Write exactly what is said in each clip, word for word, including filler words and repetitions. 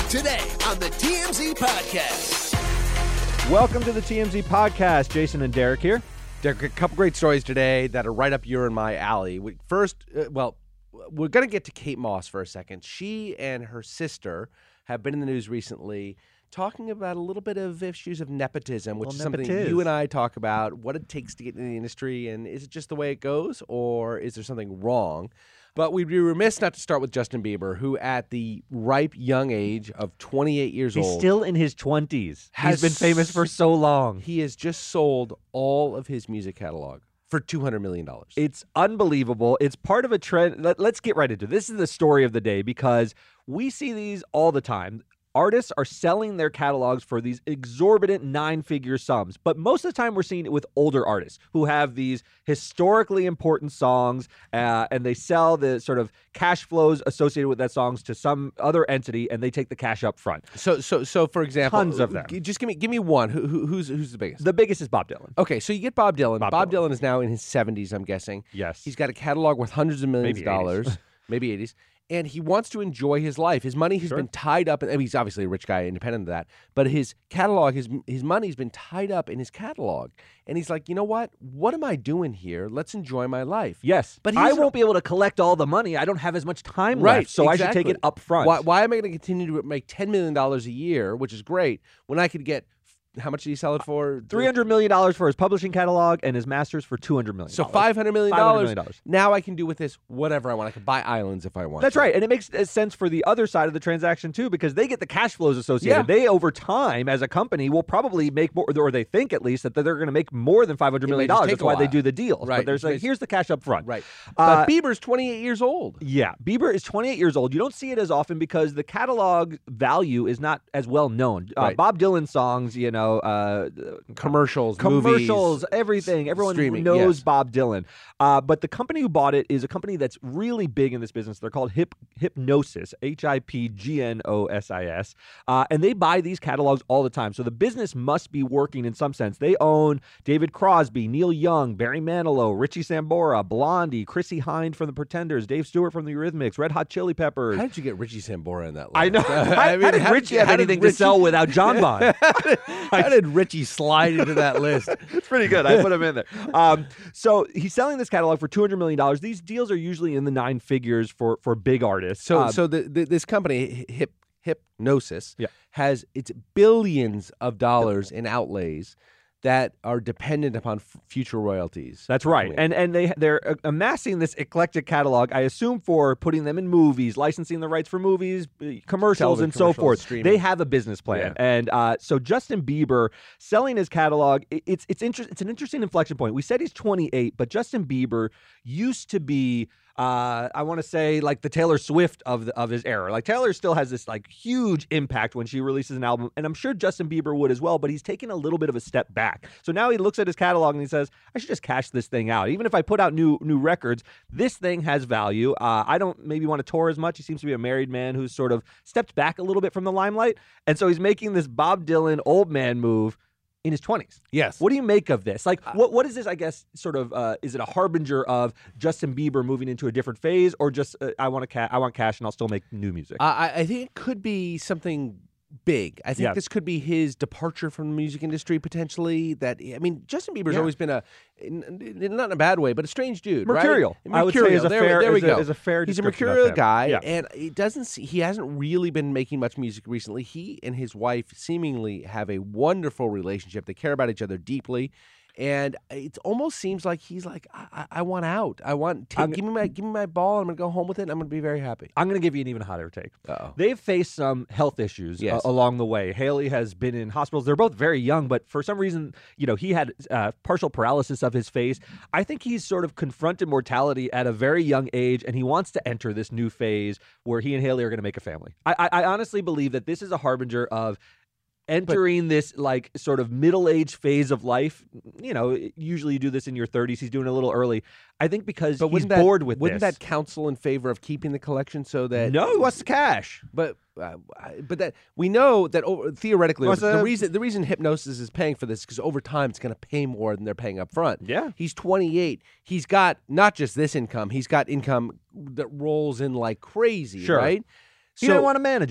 Today on the T M Z Podcast. Welcome to the T M Z Podcast. Jason and Derek here. Derek, a couple great stories today that are right up your and my alley. We, first, uh, well, we're going to get to Kate Moss for a second. She and her sister have been in the news recently talking about a little bit of issues of nepotism, which Well, is something nepotiz. you and I talk about, what it takes to get into the industry, and is it just the way it goes, or is there something wrong? But we'd be remiss not to start with Justin Bieber, who at the ripe young age of twenty-eight years He's old. still in his twenties. Has He's been famous for so long. He has just sold all of his music catalog for two hundred million dollars. It's unbelievable. It's part of a trend. Let, let's get right into it. This is the story of the day because we see these all the time. Artists are selling their catalogs for these exorbitant nine-figure sums. But most of the time we're seeing it with older artists who have these historically important songs uh, and they sell the sort of cash flows associated with that songs to some other entity and they take the cash up front. So, so, so for example, Tons of them. g- Just give me, give me one. Who, who, who's, who's the biggest? The biggest is Bob Dylan. Okay, so you get Bob Dylan. Bob Bob, Dylan. Dylan. is now in his seventies, I'm guessing. Yes. He's got a catalog worth hundreds of millions Maybe of dollars, maybe eighties, and he wants to enjoy his life. His money has Sure. been tied up. In, I mean, he's obviously a rich guy, independent of that, but his catalog, his his money's been tied up in his catalog, and he's like, you know what? What am I doing here? Let's enjoy my life. Yes, But but I he's- won't be able to collect all the money. I don't have as much time Right, left, so I should exactly. take it up front. Why, why am I going to continue to make ten million dollars a year, which is great, when I could get, how much did he sell it for? three hundred million dollars for his publishing catalog and his masters for two hundred million So dollars. five hundred million five hundred dollars. million dollars. Now I can do with this whatever I want. I can buy islands if I want. That's to. right, and it makes uh, sense for the other side of the transaction too, because they get the cash flows associated. Yeah. They, over time, as a company, will probably make more, or they think at least that they're going to make more than five hundred It may million just dollars. take That's a why they while. do the deals. Right. But there's like, It's- here's the cash up front. Right. Uh, But Bieber's twenty-eight years old. Yeah, Bieber is twenty-eight years old. You don't see it as often because the catalog value is not as well known. Uh, Right. Bob Dylan songs, you know, uh, Commercials, commercials, movies, everything. Everyone streaming, knows yes. Bob Dylan. Uh, but the company who bought it is a company that's really big in this business. They're called Hip Hypnosis, H I P G N O S I S. Uh, and they buy these catalogs all the time. So the business must be working in some sense. They own David Crosby, Neil Young, Barry Manilow, Richie Sambora, Blondie, Chrissy Hynde from The Pretenders, Dave Stewart from The Eurythmics, Red Hot Chili Peppers. How did you get Richie Sambora in that list? I know. I how, mean, how did Richie have how did anything Richie- to sell without John Bon? How did Richie slide into that list? It's pretty good. I put him in there. Um, so he's selling this catalog for two hundred million dollars. These deals are usually in the nine figures for for big artists. So, Um, so the, the, this company, Hip Hypnosis, Yeah. has its billions of dollars in outlays that are dependent upon f- future royalties. that's right. And and they they're uh, amassing this eclectic catalog, I assume, for putting them in movies, licensing the rights for movies, uh, commercials, Television and so commercials, forth. streaming. They have a business plan. Yeah. And uh, so Justin Bieber selling his catalog, it, it's it's inter- it's an interesting inflection point. We said he's twenty-eight, but Justin Bieber used to be Uh, I want to say like the Taylor Swift of the, of his era. Like Taylor still has this like huge impact when she releases an album, and I'm sure Justin Bieber would as well. But he's taken a little bit of a step back. So now he looks at his catalog and he says, "I should just cash this thing out. Even if I put out new new records, this thing has value. Uh, I don't maybe want to tour as much. He seems to be a married man who's sort of stepped back a little bit from the limelight, and so he's making this Bob Dylan old man move." In his twenties. Yes. What do you make of this? Like, what what is this, I guess, sort of, uh, is it a harbinger of Justin Bieber moving into a different phase, or just, uh, I want to ca- I want cash and I'll still make new music? I, I think it could be something big. I think Yeah. this could be his departure from the music industry potentially. That I mean, Justin Bieber's Yeah. always been a, n- n- not in a bad way, but a strange dude. Mercurial. Right? I would say is a There, fair, there we is go. A, is a fair He's a description of mercurial him. guy, Yeah. and it doesn't. See, he hasn't really been making much music recently. He and his wife seemingly have a wonderful relationship. They care about each other deeply. And it almost seems like he's like, I, I, I want out. I want take, I'm- give me my give me my ball. I'm gonna go home with it. And I'm gonna be very happy. I'm going to give you an even hotter take. Uh-oh. They've faced some health issues Yes. uh, along the way. Haley has been in hospitals. They're both very young, but for some reason, you know, he had uh, partial paralysis of his face. I think he's sort of confronted mortality at a very young age, and he wants to enter this new phase where he and Haley are going to make a family. I, I, I honestly believe that this is a harbinger of entering this like sort of middle-aged phase of life. You know, usually you do this in your thirties. He's doing it a little early. I think because But he's wouldn't that, bored with wouldn't this. that counsel in favor of keeping the collection so that No, he wants the cash. But uh, but that we know that over, theoretically What's over, the that? reason the reason Hypnosis is paying for this because over time it's going to pay more than they're paying up front. Yeah. He's twenty-eight. He's got not just this income. He's got income that rolls in like crazy. Sure. Right. He didn't want to manage it.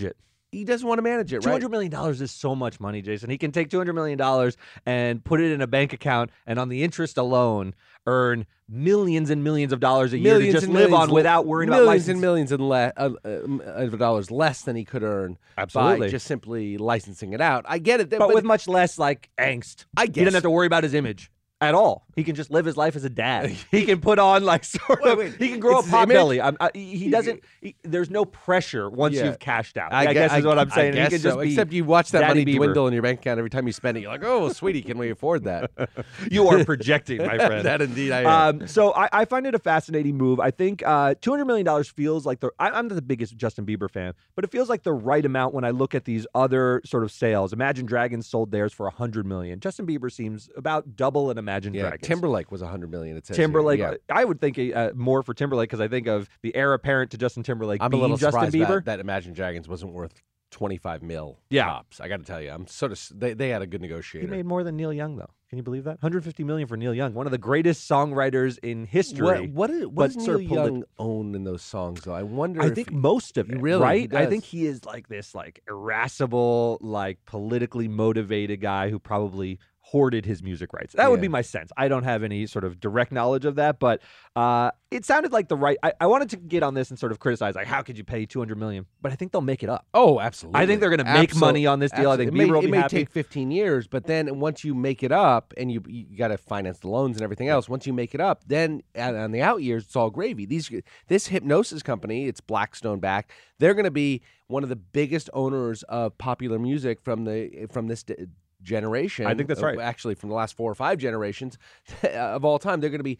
he doesn't want to manage it, Two right? hundred million dollars is so much money, Jason. He can take two hundred million dollars and put it in a bank account, and on the interest alone, earn millions and millions of dollars a year Millions to just and live millions on without worrying about millions license. and millions and le- uh, uh, of dollars less than he could earn Absolutely. by just simply licensing it out. I get it, but, with much less like angst. I He guess doesn't have to worry about his image at all. He can just live his life as a dad. He can put on like sort Wait, of. wait. He can grow It's a his pot image? belly. I'm, I, he he doesn't. He, there's no pressure once Yeah. you've cashed out. I, I, gue- guess is what I'm I saying. guess he can so. just be Except you watch that Daddy money Bieber. dwindle in your bank account every time you spend it. You're like, oh, sweetie, can we afford that? You are projecting, my friend. That indeed I am. Um, so I, I find it a fascinating move. I think uh, two hundred million dollars feels like the. I, I'm not the biggest Justin Bieber fan, but it feels like the right amount when I look at these other sort of sales. Imagine Dragons sold theirs for one hundred million dollars. Justin Bieber seems about double an Imagine yeah, Dragons. Timberlake was one hundred million dollars. It says here. Timberlake, Yeah. I would think uh, more for Timberlake because I think of the heir apparent to Justin Timberlake I'm a being little Justin surprised Bieber. that, that Imagine Dragons wasn't worth twenty-five mil Yeah. tops. I got to tell you, I'm sort of they, they had a good He negotiator. made more than Neil Young, though. Can you believe that? one hundred fifty million dollars for Neil Young, one of the greatest songwriters in history. What what, is, what but does Neil sort of polit- Young own in those songs though? I wonder. I if think he- most of it, Really? right? He I does. think he is like this, like irascible, like politically motivated guy who probably hoarded his music rights. That would Yeah. be my sense. I don't have any sort of direct knowledge of that, but uh, it sounded like the right. I, I wanted to get on this and sort of criticize, like, how could you pay two hundred million dollars? But I think they'll make it up. Oh, absolutely. I think they're going to make Absol- money on this deal. I think absolutely. Bieber it may, will it be may happy. take fifteen years, but then once you make it up and you you got to finance the loans and everything else, once you make it up, then on on the out years it's all gravy. These this hypnosis company, it's Blackstone back. They're going to be one of the biggest owners of popular music from the from this. D- generation. I think that's uh, right. Actually, from the last four or five generations of all time, they're going to be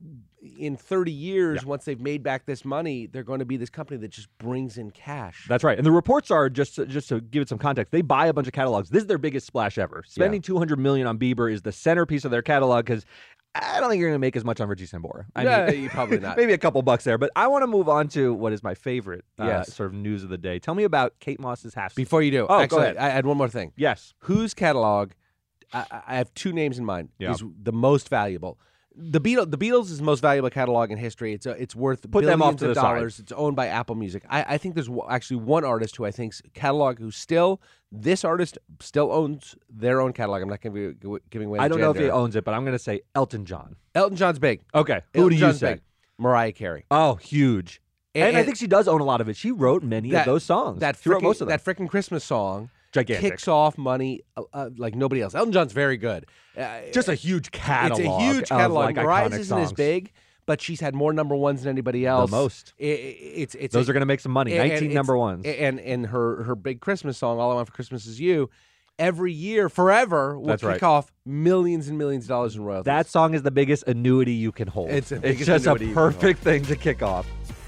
in thirty years. Yeah. Once they've made back this money, they're going to be this company that just brings in cash. That's right. And the reports are, just to, just to give it some context, they buy a bunch of catalogs. This is their biggest splash ever. Spending two hundred million dollars on Bieber is the centerpiece of their catalog because I don't think you're going to make as much on Reggie Sambora. I Yeah, mean, you probably not. Maybe a couple bucks there. But I want to move on to what is my favorite uh, Yes. sort of news of the day. Tell me about Kate Moss's half. Before you do, Oh, go actually, ahead. I I had one more thing. Yes. Whose catalog? I, I have two names in mind. Yeah. Is the most valuable. The Beatles, the Beatles is the most valuable catalog in history. It's a, it's worth Put billions them off to of the side. dollars. It's owned by Apple Music. I, I think there's w- actually one artist who I think's catalog who still this artist still owns their own catalog. I'm not going to be giving away. The I don't know if he gender. owns it, but I'm going to say Elton John. Elton John's big. Okay. Who Elton do you John's say? big. Mariah Carey. Oh, huge. And, And- I think she does own a lot of it. She wrote many That- of those songs. That she wrote frickin- most of them. that frickin' Christmas song Gigantic. kicks off money uh, uh, like nobody else. Elton John's very good. Uh, Just a huge catalog. It's a huge of, catalog. like, Mariah's iconic isn't as songs. big, but she's had more number ones than anybody else. most. I- I- it's it's Those a- are going to make some money. and nineteen it's- number ones. And and her her big Christmas song, "All I Want for Christmas Is You," every year, forever, will That's kick right. off millions and millions of dollars in royalties. That song is the biggest annuity you can hold. It's the it's biggest just a annuity you can hold. perfect thing to kick off.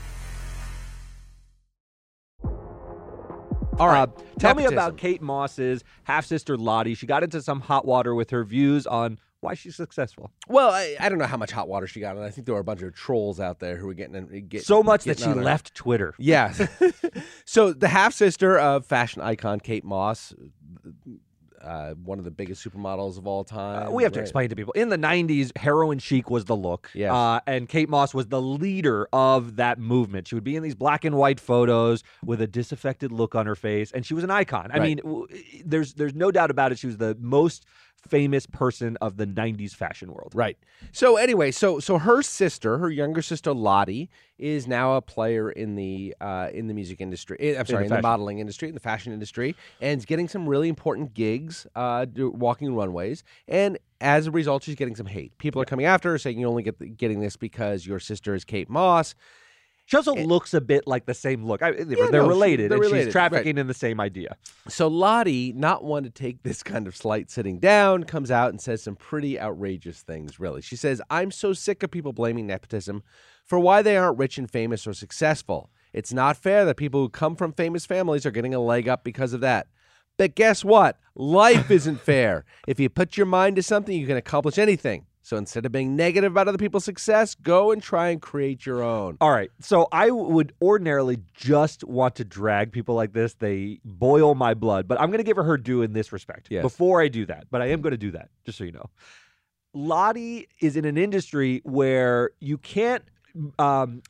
all right. Uh, tell me nepotism. about Kate Moss's half sister Lottie. She got into some hot water with her views on why she's successful. Well, I, I don't know how much hot water she got, and I think there were a bunch of trolls out there who were getting in- getting So much that getting she on her. left Twitter. Yes. So the half sister of fashion icon Kate Moss, uh, one of the biggest supermodels of all time. Uh, we have to right? explain to people. In the nineties, heroin chic was the look. Yes. Uh, and Kate Moss was the leader of that movement. She would be in these black and white photos with a disaffected look on her face, and she was an icon. I Right. mean, w- there's there's no doubt about it. She was the most famous person of the nineties fashion world. Right. So anyway, so so her sister, her younger sister Lottie, is now a player in the uh, in the music industry. eh, I'm sorry, in the, fashion. modeling industry, in the fashion industry, and is getting some really important gigs, uh, do, walking runways. And as a result, she's getting some hate. People are coming after her, saying you only get the, getting this because your sister is Kate Moss. She also looks a bit like the same look. I, they're Yeah, they're no, she- related, they're and related, she's trafficking in the same idea. So Lottie, not one to take this kind of slight sitting down, comes out and says some pretty outrageous things, really. She says, I'm so sick of people blaming nepotism for why they aren't rich and famous or successful. It's not fair that people who come from famous families are getting a leg up because of that. But guess what? Life isn't fair. If you put your mind to something, you can accomplish anything. So instead of being negative about other people's success, go and try and create your own. All right. So I would ordinarily just want to drag people like this. They boil my blood. But I'm going to give her her due in this respect Yes. before I do that. But I am going to do that, just so you know. Lottie is in an industry where you can't um,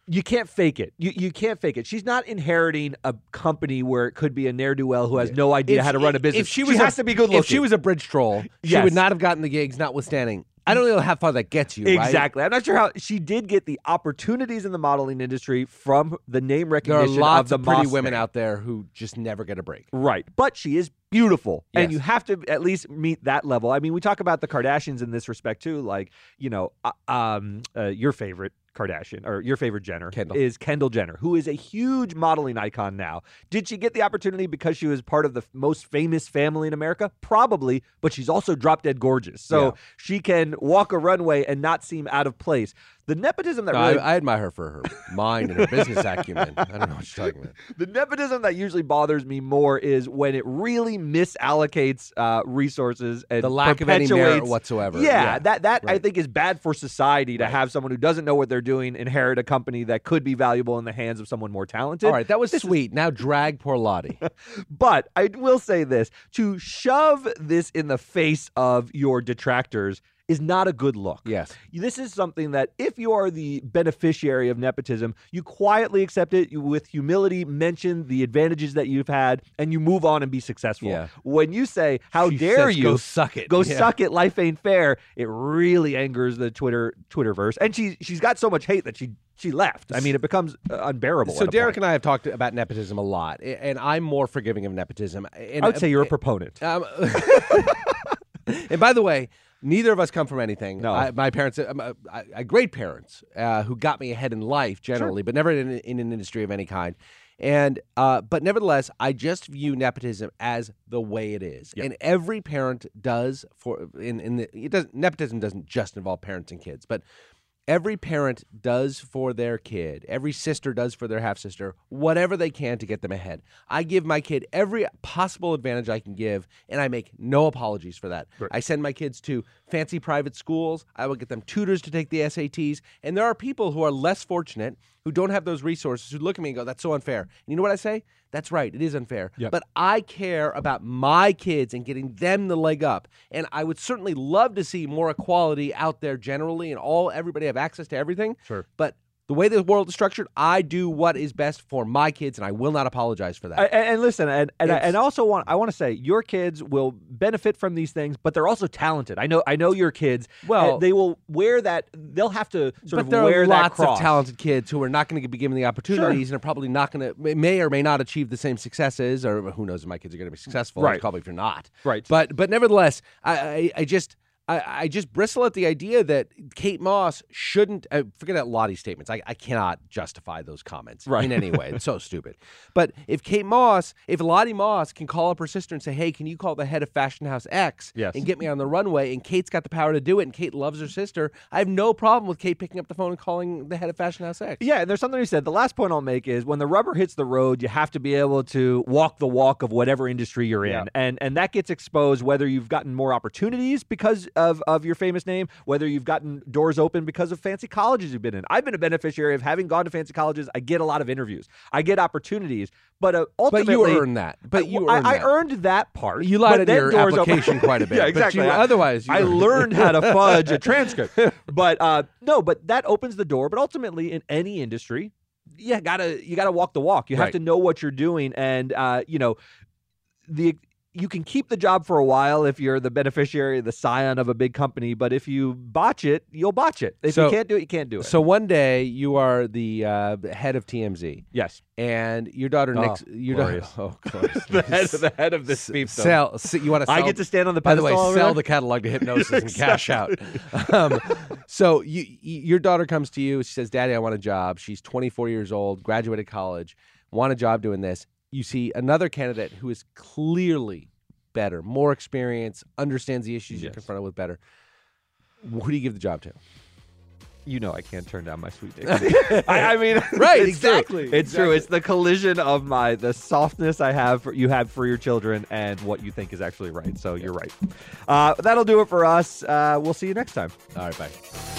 You can't fake it. You you can't fake it. She's not inheriting a company where it could be a ne'er-do-well who has no idea If- how to run a business. If she, was has a, to be good looking. If she was a bridge troll, she Yes. would not have gotten the gigs, notwithstanding. I don't know how far that gets you, right? Exactly. I'm not sure how she did get the opportunities in the modeling industry from the name There are recognition lots of of, the pretty Moss women name. out there who just never get a break. Right. But she is beautiful. And Yes. you have to at least meet that level. I mean, we talk about the Kardashians in this respect too. Like, you know, uh, um, uh, your favorite Kardashian or your favorite Jenner Kendall. is Kendall Jenner, who is a huge modeling icon now. Did she get the opportunity because she was part of the f- most famous family in America? Probably, but she's also drop dead gorgeous. So Yeah. she can walk a runway and not seem out of place. The nepotism that No, really I, I admire her for her mind and her business acumen. I don't know what you're talking about. The nepotism that usually bothers me more is when it really misallocates uh, resources and The lack of any perpetuates- merit whatsoever. Yeah, Yeah, that that I right. think is bad for society to Right. have someone who doesn't know what they're doing inherit a company that could be valuable in the hands of someone more talented. All right, that was This is- sweet. Now drag poor Lottie. But I will say this: to shove this in the face of your detractors is not a good look. Yes. This is something that if you are the beneficiary of nepotism, you quietly accept it, you with humility mention the advantages that you've had, and you move on and be successful. Yeah. When you say, how She dare says, you Go suck it. go Yeah. suck it, life ain't fair, it really angers the Twitter Twitterverse. And she, she's got so much hate that she she left. I mean, it becomes uh, unbearable. So at a Derek point. and I have talked about nepotism a lot, a- and I'm more forgiving of nepotism. And, I would say you're a proponent. Um, and by the way, neither of us come from anything. No. I, my parents, um, uh, I, I, great parents uh, who got me ahead in life generally, but never in, in an industry of any kind. And uh, but nevertheless, I just view nepotism as the way it is, Yep. and every parent does. For in in the it doesn't nepotism doesn't just involve parents and kids, but every parent does for their kid, every sister does for their half sister, whatever they can to get them ahead. I give my kid every possible advantage I can give, and I make no apologies for that. Right. I send my kids to fancy private schools. I will get them tutors to take the S A Ts. And there are people who are less fortunate, who don't have those resources, who look at me and go, that's so unfair. And you know what I say? That's right. It is unfair. Yep. But I care about my kids and getting them the leg up. And I would certainly love to see more equality out there generally and all everybody have access to everything. Sure. But the way the world is structured, I do what is best for my kids, and I will not apologize for that. I- and, and listen, and and I, It's- and I also want I want to say your kids will benefit from these things, but they're also talented. I know I know your kids. Well- uh, they will wear that. They'll have to sort but of there wear are that lots cross. of talented kids who are not going to be given the opportunities and are probably not going to, may or may not achieve the same successes, or who knows if my kids are going to be successful. Right. Probably if you're not. Right. But but nevertheless, I I, I just. I, I just bristle at the idea that Kate Moss shouldn't uh, forget about Lottie's statements. I, I cannot justify those comments Right. in any way. It's so stupid. But if Kate Moss, if Lottie Moss can call up her sister and say, "Hey, can you call the head of Fashion House X Yes. and get me on the runway?" and Kate's got the power to do it, and Kate loves her sister, I have no problem with Kate picking up the phone and calling the head of Fashion House X. Yeah, and there's something you said. The last point I'll make is when the rubber hits the road, you have to be able to walk the walk of whatever industry you're in, Yeah. and and that gets exposed whether you've gotten more opportunities because of of your famous name, whether you've gotten doors open because of fancy colleges you've been in. I've been a beneficiary of having gone to fancy colleges. I get a lot of interviews. I get opportunities, but uh, But ultimately, you earned that. But you I, earned I that. earned that part. You lied but in then your doors open- application quite a bit. yeah, exactly. But you, I- otherwise, you I earned it. learned how to fudge a transcript. But uh, no, but that opens the door. But ultimately, in any industry, you gotta you gotta walk the walk. You have Right. to know what you're doing, and uh, you know the. You can keep the job for a while if you're the beneficiary, the scion of a big company. But if you botch it, you'll botch it. If So- you can't do it, you can't do it. So one day you are the uh, head of T M Z, yes, and your daughter Oh, Nick's your glorious. daughter. Oh, glorious. the head, the head of this fiefdom. Sell. s- You want to? I Sell, get to stand on the By the way, pedestal over sell there? the catalog to Hypnosis and cash out. Um, so you, you, your daughter comes to you. She says, "Daddy, I want a job." She's twenty-four years old, graduated college, want a job doing this. You see another candidate who is clearly better, more experience, understands the issues you're Yes. confronted with better. Who do you give the job to? You know I can't turn down my sweet Dixie. I, I mean, Right, it's exactly, True. It's exactly. true. It's the collision of my the softness I have for, you have for your children and what you think is actually right. So you're right. Uh, that'll do it for us. Uh, we'll see you next time. All right, bye.